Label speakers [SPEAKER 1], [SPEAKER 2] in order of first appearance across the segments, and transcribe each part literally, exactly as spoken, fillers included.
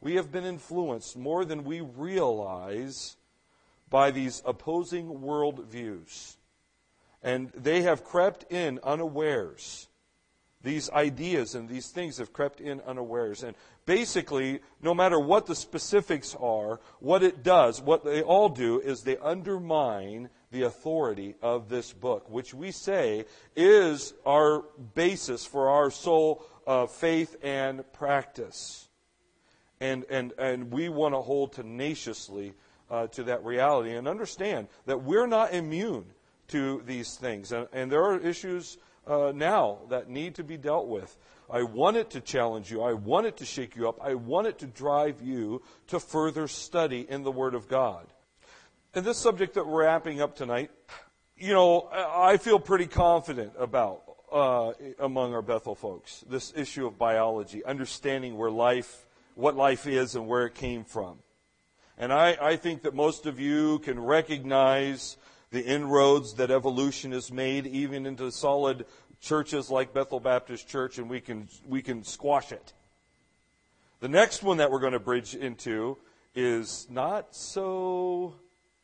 [SPEAKER 1] we have been influenced more than we realize by these opposing worldviews. And they have crept in unawares. These ideas and these things have crept in unawares. And basically, no matter what the specifics are, what it does, what they all do is they undermine the authority of this book, which we say is our basis for our sole uh, faith and practice. And, and, and we want to hold tenaciously uh, to that reality and understand that we're not immune to these things. And, and there are issues uh, now that need to be dealt with. I want it to challenge you. I want it to shake you up. I want it to drive you to further study in the Word of God. And this subject that we're wrapping up tonight, you know, I feel pretty confident about uh, among our Bethel folks, this issue of biology, understanding where life, what life is and where it came from. And I, I think that most of you can recognize the inroads that evolution has made even into solid churches like Bethel Baptist Church, and we can we can squash it. The next one that we're going to bridge into is not so,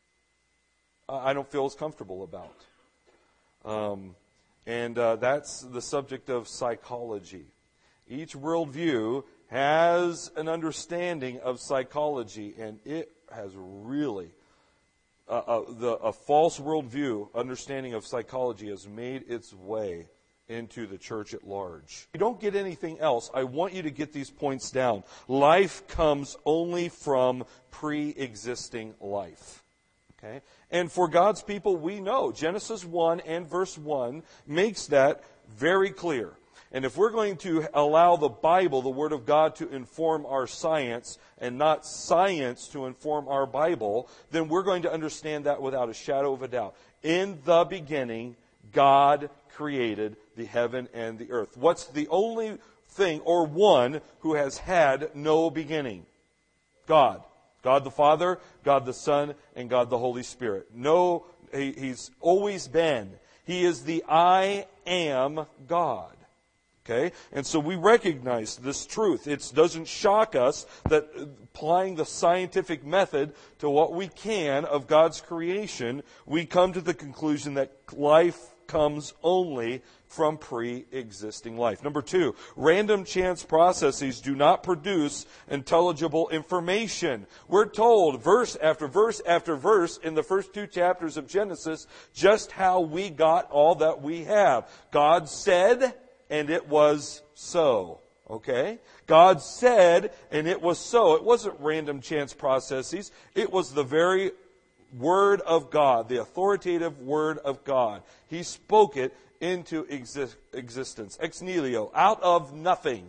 [SPEAKER 1] I don't feel as comfortable about. Um, and uh, that's the subject of psychology. Each worldview has an understanding of psychology, and it has really, uh, uh, the, a false worldview understanding of psychology has made its way into the church at large. If you don't get anything else, I want you to get these points down. Life comes only from pre-existing life. Okay? And for God's people, we know Genesis one and verse one makes that very clear. And if we're going to allow the Bible, the Word of God, to inform our science and not science to inform our Bible, then we're going to understand that without a shadow of a doubt. In the beginning, God created the heaven and the earth. What's the only thing or one who has had no beginning? God. God the Father, God the Son, and God the Holy Spirit. No, he, He's always been. He is the I am God. Okay? And so we recognize this truth. It doesn't shock us that applying the scientific method to what we can of God's creation, we come to the conclusion that life comes only from pre-existing life. Number two, random chance processes do not produce intelligible information. We're told verse after verse after verse in the first two chapters of Genesis just how we got all that we have. God said, and it was so. Okay? God said, and it was so. It wasn't random chance processes. It was the very Word of God, the authoritative Word of God. He spoke it into exist- existence. Ex nihilo, out of nothing.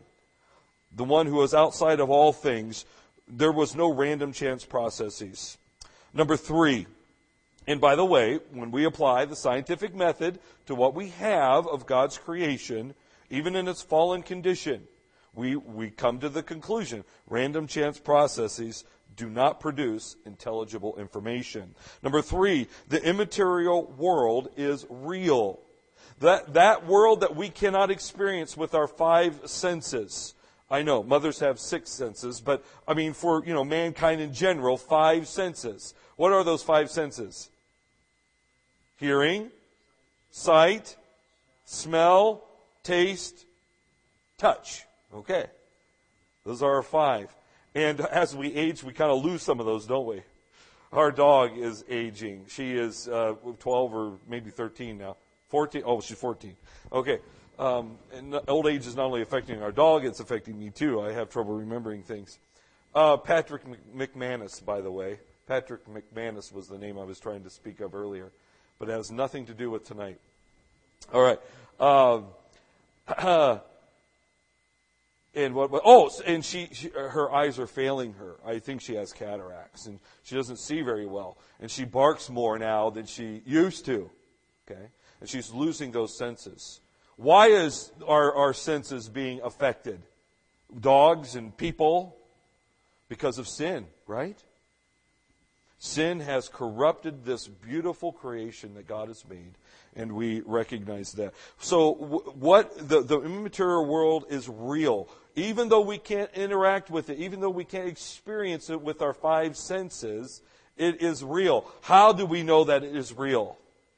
[SPEAKER 1] The one who was outside of all things. There was no random chance processes. Number three, and by the way, when we apply the scientific method to what we have of God's creation, even in its fallen condition, we, we come to the conclusion, random chance processes do not produce intelligible information. Number three, the immaterial world is real. That, that world that we cannot experience with our five senses. I know, mothers have six senses, but I mean for, you know, mankind in general, five senses. What are those five senses? Hearing, sight, smell, taste, touch. Okay. Those are our five. And as we age, we kind of lose some of those, don't we? Our dog is aging. She is uh, twelve or maybe thirteen now. fourteen. Oh, she's fourteen. Okay. Um, and old age is not only affecting our dog, it's affecting me too. I have trouble remembering things. Uh, Patrick McManus, by the way. Patrick McManus was the name I was trying to speak of earlier. But it has nothing to do with tonight. All right. Um, uh, And what? Oh, and she, she, her eyes are failing her. I think she has cataracts, and she doesn't see very well. And she barks more now than she used to. Okay, and she's losing those senses. Why is our our senses being affected? Dogs and people, because of sin, right? Sin has corrupted this beautiful creation that God has made, and we recognize that. So what the, the immaterial world is real. even though we can't interact with it, even though we can't experience it with our five senses, it is real. How do we know that it is real?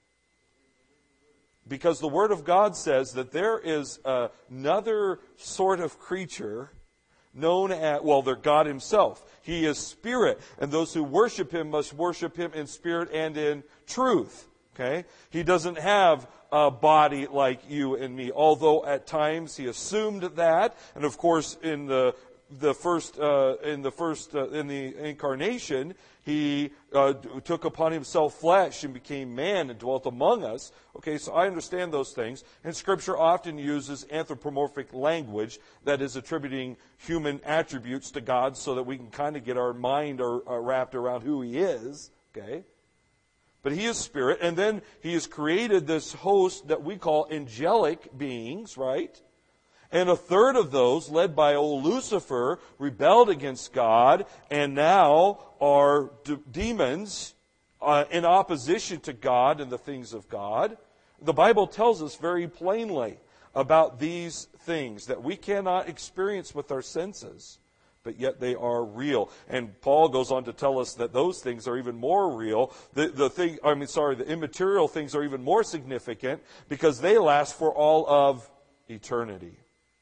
[SPEAKER 1] Because the Word of God says that there is another sort of creature known as, well, they're God Himself. He is Spirit, and those who worship Him must worship Him in spirit and in truth. Okay? He doesn't have a body like you and me, although at times He assumed that, and of course in the the first uh, in the first uh, in the incarnation, He uh, took upon Himself flesh and became man and dwelt among us. Okay, so I understand those things. And Scripture often uses anthropomorphic language that is attributing human attributes to God so that we can kind of get our mind or, uh, wrapped around who He is. Okay, but He is Spirit, and then He has created this host that we call angelic beings, right? And a third of those, led by old Lucifer, rebelled against God and now are d- demons uh, in opposition to God and the things of God. The Bible tells us very plainly about these things that we cannot experience with our senses, but yet they are real. And Paul goes on to tell us that those things are even more real. The, the thing, I mean, sorry, the immaterial things are even more significant because they last for all of eternity.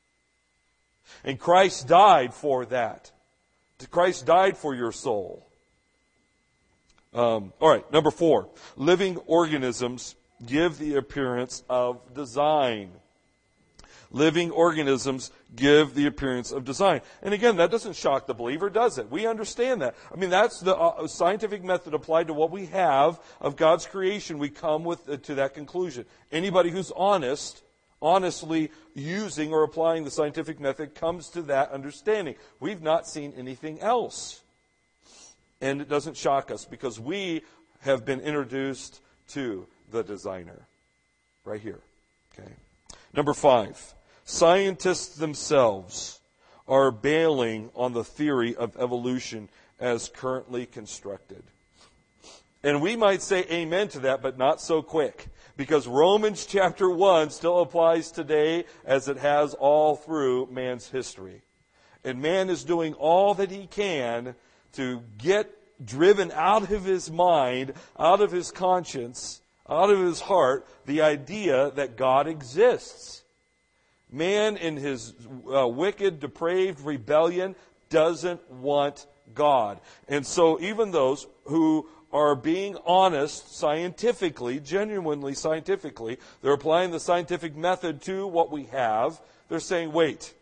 [SPEAKER 1] And Christ died for that. Christ died for your soul. Um, all right, number four. Living organisms give the appearance of design. Living organisms give the appearance of design. And again, that doesn't shock the believer, does it? We understand that. I mean, that's the uh, scientific method applied to what we have of God's creation. We come with uh, to that conclusion. Anybody who's honest honestly using or applying the scientific method comes to that understanding. We've not seen anything else. And it doesn't shock us because we have been introduced to the designer. Right here. Okay. Number five. Scientists themselves are bailing on the theory of evolution as currently constructed. And we might say amen to that, but not so quick. Because Romans chapter one still applies today as it has all through man's history. And man is doing all that he can to get driven out of his mind, out of his conscience, out of his heart, the idea that God exists. Man in his uh, wicked, depraved rebellion doesn't want God. And so even those who are being honest scientifically, genuinely scientifically, they're applying the scientific method to what we have. They're saying, wait,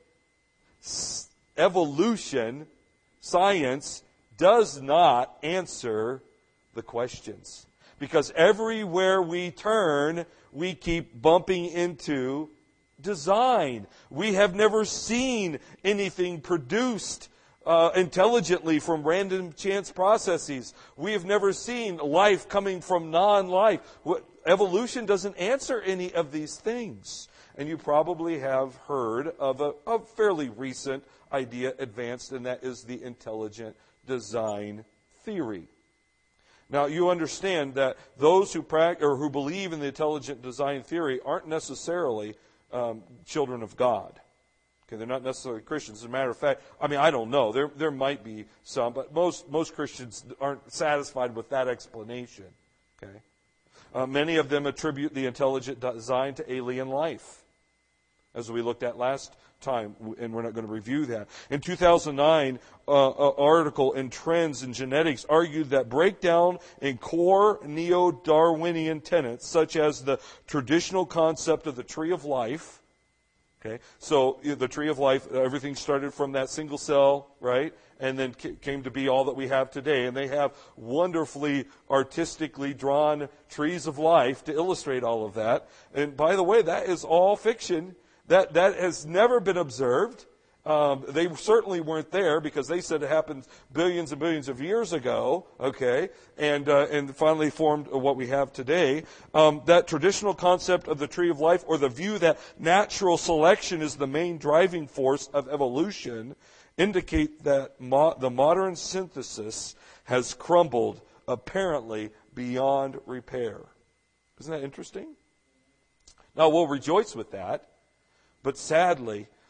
[SPEAKER 1] evolution, science, does not answer the questions. Because everywhere we turn, we keep bumping into design. We have never seen anything produced Uh, intelligently from random chance processes. We have never seen life coming from non-life. What, evolution doesn't answer any of these things. And you probably have heard of a, a fairly recent idea advanced, and that is the intelligent design theory. Now, you understand that those who practice or who believe in the intelligent design theory aren't necessarily um, children of God. Okay, they're not necessarily Christians. As a matter of fact, I mean, I don't know. There there might be some, but most most Christians aren't satisfied with that explanation. Okay, uh, many of them attribute the intelligent design to alien life, as we looked at last time, and we're not going to review that. In two thousand nine, uh, an article in Trends in Genetics argued that breakdown in core neo-Darwinian tenets, such as the traditional concept of the tree of life. Okay, so the tree of life, everything started from that single cell, right? And then came to be all that we have today. And they have wonderfully, artistically drawn trees of life to illustrate all of that. And by the way, that is all fiction. That that has never been observed. Um, they certainly weren't there because they said it happened billions and billions of years ago, okay, and uh, and finally formed what we have today. Um, that traditional concept of the tree of life, or the view that natural selection is the main driving force of evolution, indicate that mo- the modern synthesis has crumbled, apparently beyond repair. Isn't that interesting? Now, we'll rejoice with that, but sadly,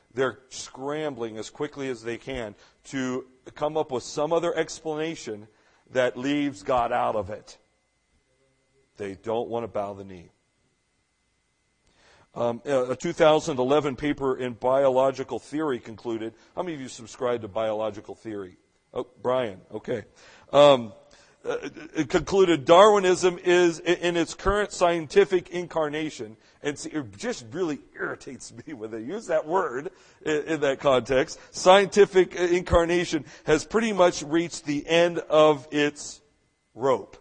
[SPEAKER 1] they're scrambling as quickly as they can to come up with some other explanation that leaves God out of it. They don't want to bow the knee. Um, a two thousand eleven paper in Biological Theory concluded, how many of you subscribe to Biological Theory? Oh, Brian, okay. Um, uh, it concluded Darwinism is, in its current scientific incarnation, and see, it just really irritates me when they use that word in, in that context, scientific incarnation has pretty much reached the end of its rope.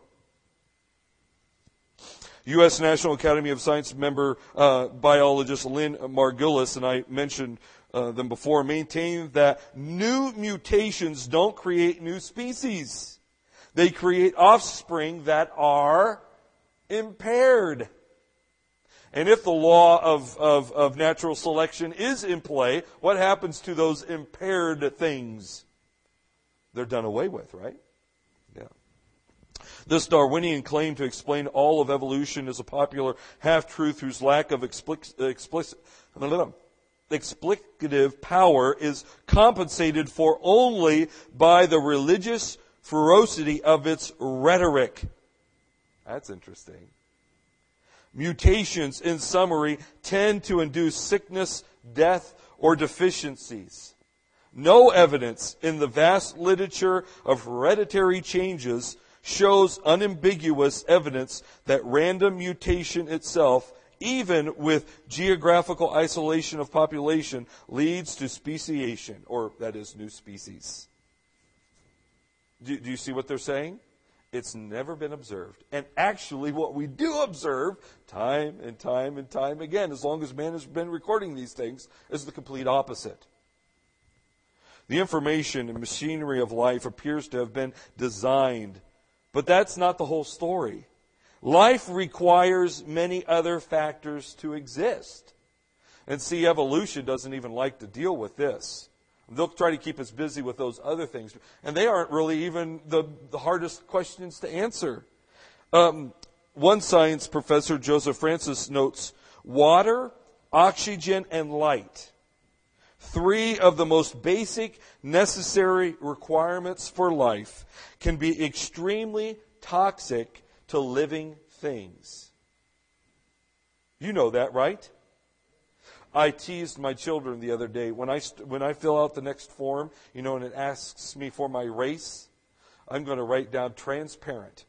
[SPEAKER 1] U S National Academy of Science member uh, biologist Lynn Margulis, and I mentioned uh, them before, maintain that new mutations don't create new species. They create offspring that are impaired. And if the law of, of, of natural selection is in play, what happens to those impaired things? They're done away with, right? Yeah. This Darwinian claim to explain all of evolution is a popular half-truth whose lack of explicit, explicit, explicative power is compensated for only by the religious ferocity of its rhetoric. That's interesting. Mutations, in summary, tend to induce sickness, death, or deficiencies. No evidence in the vast literature of hereditary changes shows unambiguous evidence that random mutation itself, even with geographical isolation of population, leads to speciation, or that is, new species. Do, do you see what they're saying? It's never been observed. And actually what we do observe time and time and time again, as long as man has been recording these things, is the complete opposite. The information and machinery of life appears to have been designed, but that's not the whole story. Life requires many other factors to exist. And see, evolution doesn't even like to deal with this. They'll try to keep us busy with those other things. And they aren't really even the, the hardest questions to answer. Um, one science professor, Joseph Francis, notes, water, oxygen, and light, three of the most basic necessary requirements for life, can be extremely toxic to living things. You know that, right? I teased my children the other day. When I st- when I fill out the next form, you know, and it asks me for my race, I'm going to write down transparent.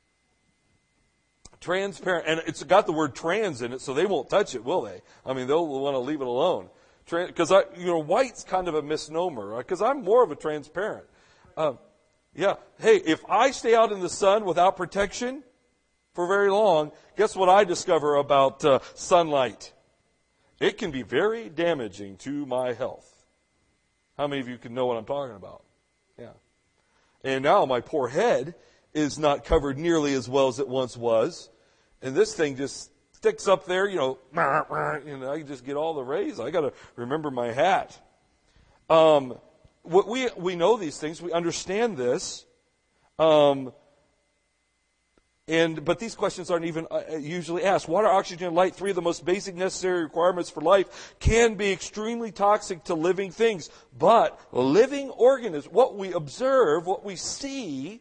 [SPEAKER 1] Transparent. And it's got the word trans in it, so they won't touch it, will they? I mean, they'll want to leave it alone. Because, I, you know, white's kind of a misnomer, because right? I'm more of a transparent. Uh, yeah. Hey, if I stay out in the sun without protection for very long, guess what I discover about uh, sunlight? It can be very damaging to my health. How many of you can know what I'm talking about? Yeah. And now my poor head is not covered nearly as well as it once was. And this thing just sticks up there, you know, and I just get all the rays. I got to remember my hat. Um, we we know these things. We understand this. Um, and but these questions aren't even uh, usually asked. Water, oxygen, and light, three of the most basic necessary requirements for life, can be extremely toxic to living things. But living organisms, what we observe, what we see,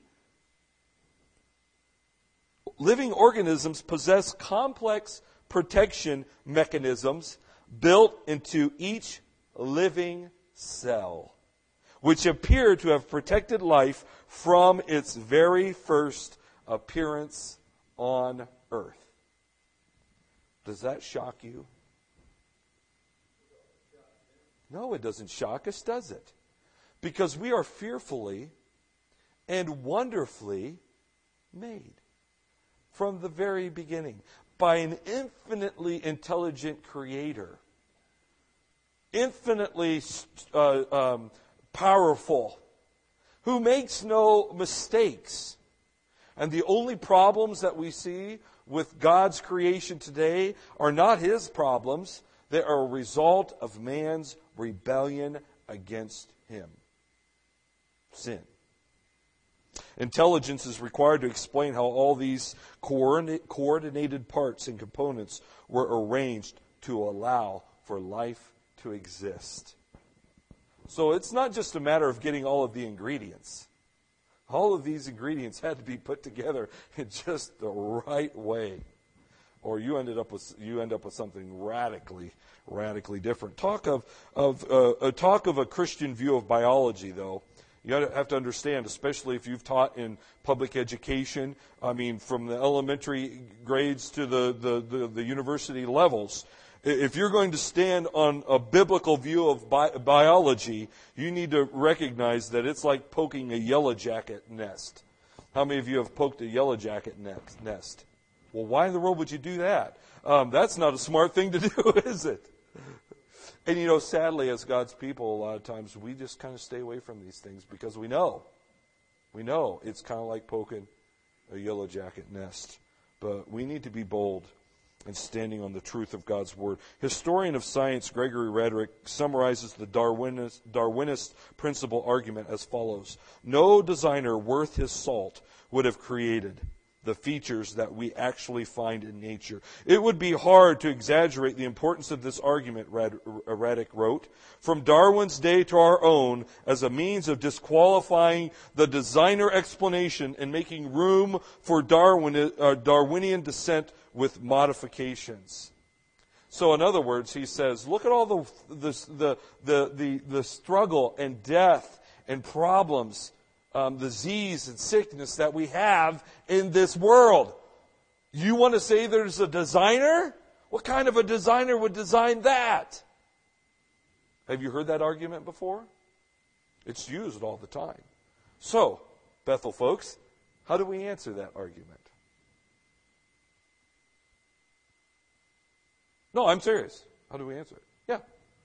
[SPEAKER 1] living organisms possess complex protection mechanisms built into each living cell, which appear to have protected life from its very first appearance on earth. Does that shock you? No, it doesn't shock us, does it? Because we are fearfully and wonderfully made from the very beginning by an infinitely intelligent creator, infinitely uh, um, powerful, who makes no mistakes. And the only problems that we see with God's creation today are not His problems. They are a result of man's rebellion against Him. Sin. Intelligence is required to explain how all these coordinated parts and components were arranged to allow for life to exist. So it's not just a matter of getting all of the ingredients. All of these ingredients had to be put together in just the right way, or you ended up with you end up with something radically, radically different. Talk of of uh, a talk of a Christian view of biology, though. You have to understand, especially if you've taught in public education. I mean, from the elementary grades to the the, the, the university levels. If you're going to stand on a biblical view of bi- biology, you need to recognize that it's like poking a yellow jacket nest. How many of you have poked a yellow jacket nest? Well, why in the world would you do that? Um, that's not a smart thing to do, is it? And you know, sadly, as God's people, a lot of times we just kind of stay away from these things because we know. We know it's kind of like poking a yellow jacket nest. But we need to be bold and standing on the truth of God's Word. Historian of science Gregory Redick summarizes the Darwinist, Darwinist principle argument as follows. No designer worth his salt would have created the features that we actually find in nature. It would be hard to exaggerate the importance of this argument, Redick wrote, from Darwin's day to our own as a means of disqualifying the designer explanation and making room for Darwin, uh, Darwinian descent with modifications. So in other words, he says, look at all the the the the, the, the struggle and death and problems, um, disease and sickness that we have in this world. You want to say there's a designer? What kind of a designer would design that? Have you heard that argument before? It's used all the time. So, Bethel folks, how do we answer that argument? No, I'm serious. How do we answer it? Yeah.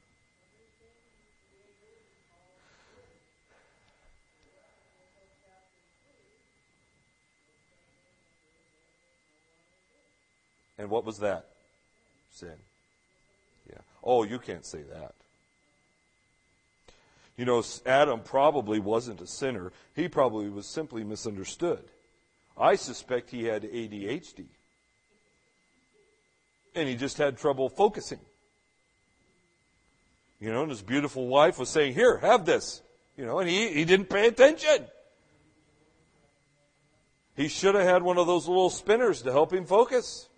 [SPEAKER 1] And what was that? Sin. Yeah. Oh, you can't say that. You know, Adam probably wasn't a sinner. He probably was simply misunderstood. I suspect he had A D H D. And he just had trouble focusing. You know, and his beautiful wife was saying, here, have this. You know, and he, he didn't pay attention. He should have had one of those little spinners to help him focus.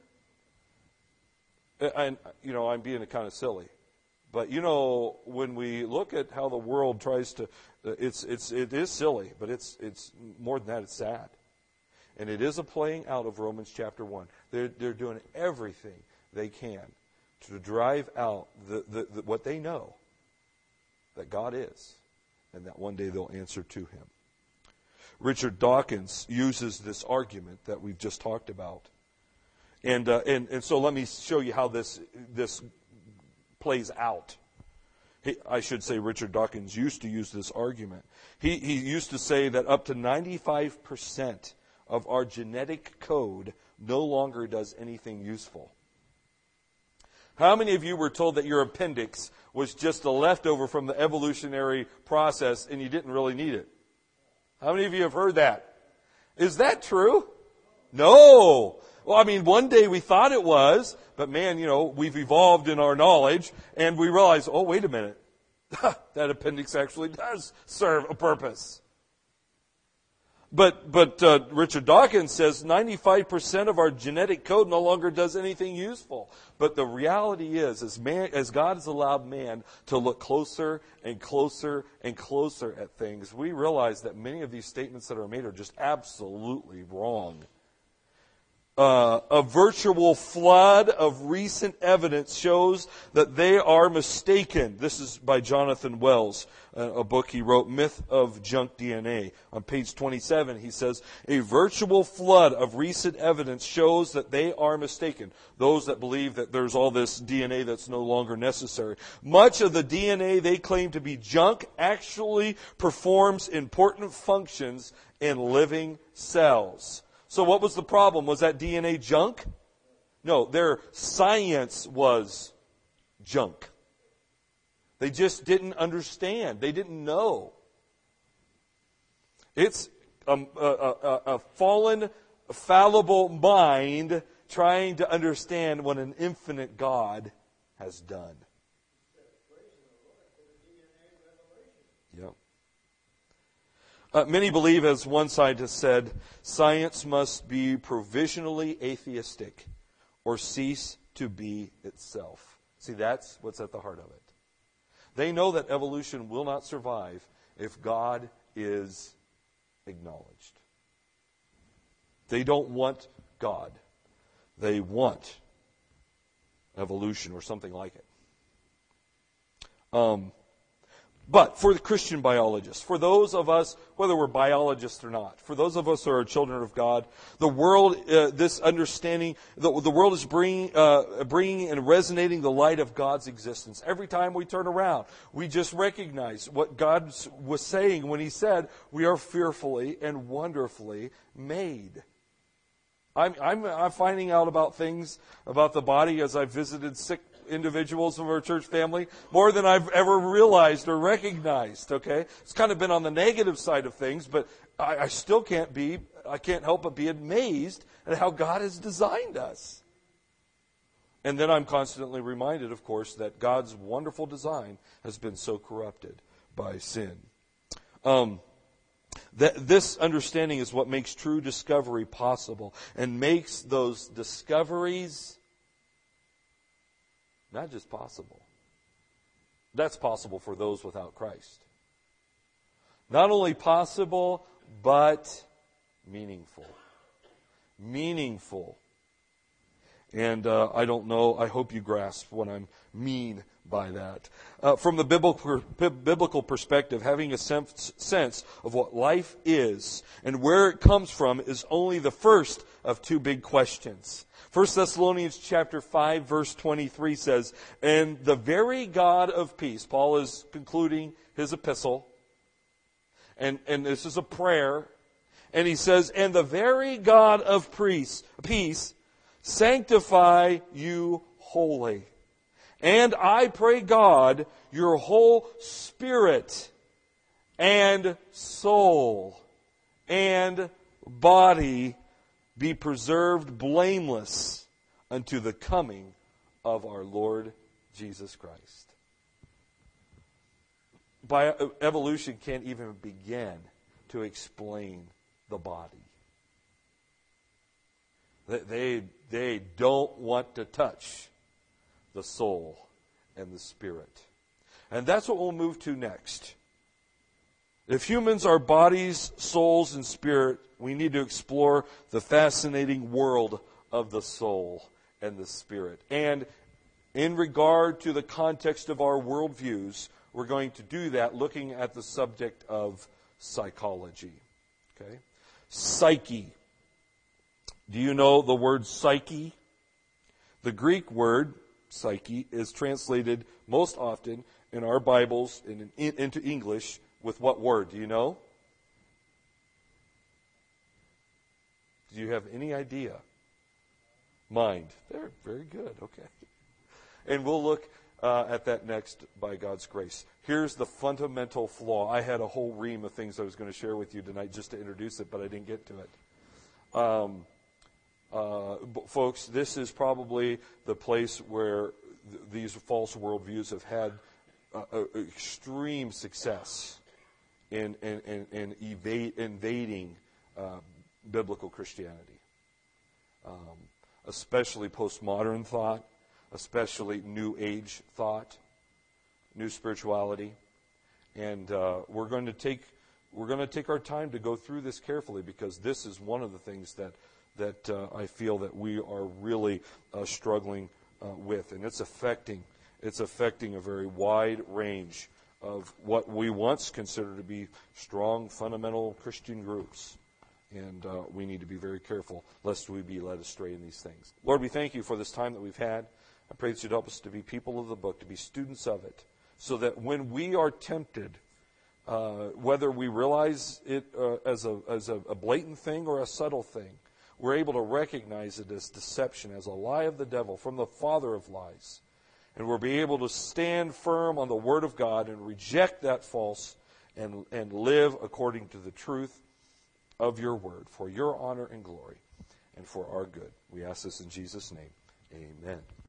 [SPEAKER 1] And, you know, I'm being kind of silly. But, you know, when we look at how the world tries to, it's, it's, it is silly, but it's, it's more than that, it's sad. And it is a playing out of Romans chapter one. They're, they're doing everything they can to drive out the, the, the, what they know that God is, and that one day they'll answer to Him. Richard Dawkins uses this argument that we've just talked about. And, uh, and, and so let me show you how this, this plays out. He, I should say Richard Dawkins used to use this argument. He, he used to say that up to ninety-five percent of our genetic code no longer does anything useful. How many of you were told that your appendix was just a leftover from the evolutionary process and you didn't really need it? How many of you have heard that? Is that true? No. Well, I mean, one day we thought it was, but man, you know, we've evolved in our knowledge and we realize, oh, wait a minute. That appendix actually does serve a purpose. But but uh, Richard Dawkins says ninety-five percent of our genetic code no longer does anything useful. But the reality is, as man, as God has allowed man to look closer and closer and closer at things, we realize that many of these statements that are made are just absolutely wrong. Uh, a virtual flood of recent evidence shows that they are mistaken. This is by Jonathan Wells, uh, a book he wrote, Myth of Junk D N A. On page twenty-seven, he says, a virtual flood of recent evidence shows that they are mistaken. Those that believe that there's all this D N A that's no longer necessary. Much of the D N A they claim to be junk actually performs important functions in living cells. So what was the problem? Was that D N A junk? No, their science was junk. They just didn't understand. They didn't know. It's a, a, a, a fallen, fallible mind trying to understand what an infinite God has done. Uh, many believe, as one scientist said, science must be provisionally atheistic or cease to be itself. See, that's what's at the heart of it. They know that evolution will not survive if God is acknowledged. They don't want God. They want evolution or something like it. Um, but for the Christian biologists, for those of us, whether we're biologists or not, for those of us who are children of God, the world, uh, this understanding, the, the world is bringing, uh, bringing and resonating the light of God's existence. Every time we turn around, we just recognize what God was saying when He said, we are fearfully and wonderfully made. I'm, I'm, I'm finding out about things about the body as I've visited sick individuals from our church family more than I've ever realized or recognized. Okay, it's kind of been on the negative side of things, but I, I still can't be, I can't help but be amazed at how God has designed us. And then I'm constantly reminded, of course, that God's wonderful design has been so corrupted by sin. Um, That this understanding is what makes true discovery possible and makes those discoveries not just possible. That's possible for those without Christ. Not only possible, but meaningful. Meaningful. And uh, I don't know, I hope you grasp what I mean by that. Uh, from the biblical, biblical perspective, having a sense, sense of what life is and where it comes from is only the first of two big questions. First Thessalonians chapter five, verse twenty-three says, and the very God of peace, Paul is concluding his epistle, and, and this is a prayer, and he says, and the very God of peace, peace sanctify you wholly. And I pray God, your whole spirit and soul and body be preserved blameless unto the coming of our Lord Jesus Christ. By evolution can't even begin to explain the body. They, they don't want to touch the soul and the spirit. And that's what we'll move to next. If humans are bodies, souls, and spirit, we need to explore the fascinating world of the soul and the spirit. And in regard to the context of our worldviews, we're going to do that looking at the subject of psychology. Okay? Psyche. Do you know the word psyche? The Greek word psyche is translated most often in our Bibles in, in, into English with what word? Do you know? Do you have any idea? Mind. There, very good. Okay. And we'll look uh, at that next by God's grace. Here's the fundamental flaw. I had a whole ream of things I was going to share with you tonight just to introduce it, but I didn't get to it. Um, uh, folks, this is probably the place where th- these false worldviews have had uh, uh, extreme success in, in, in, in evade, invading uh, biblical Christianity, um, especially postmodern thought, especially New Age thought, new spirituality, and uh, we're going to take we're going to take our time to go through this carefully because this is one of the things that that uh, I feel that we are really uh, struggling uh, with, and it's affecting it's affecting a very wide range of what we once considered to be strong, fundamental Christian groups. And uh, we need to be very careful lest we be led astray in these things. Lord, we thank you for this time that we've had. I pray that you'd help us to be people of the book, to be students of it, so that when we are tempted, uh, whether we realize it uh, as, a, as a, a blatant thing or a subtle thing, we're able to recognize it as deception, as a lie of the devil from the father of lies. And we'll be able to stand firm on the word of God and reject that false and, and live according to the truth of your word, for your honor and glory, and for our good. We ask this in Jesus' name. Amen.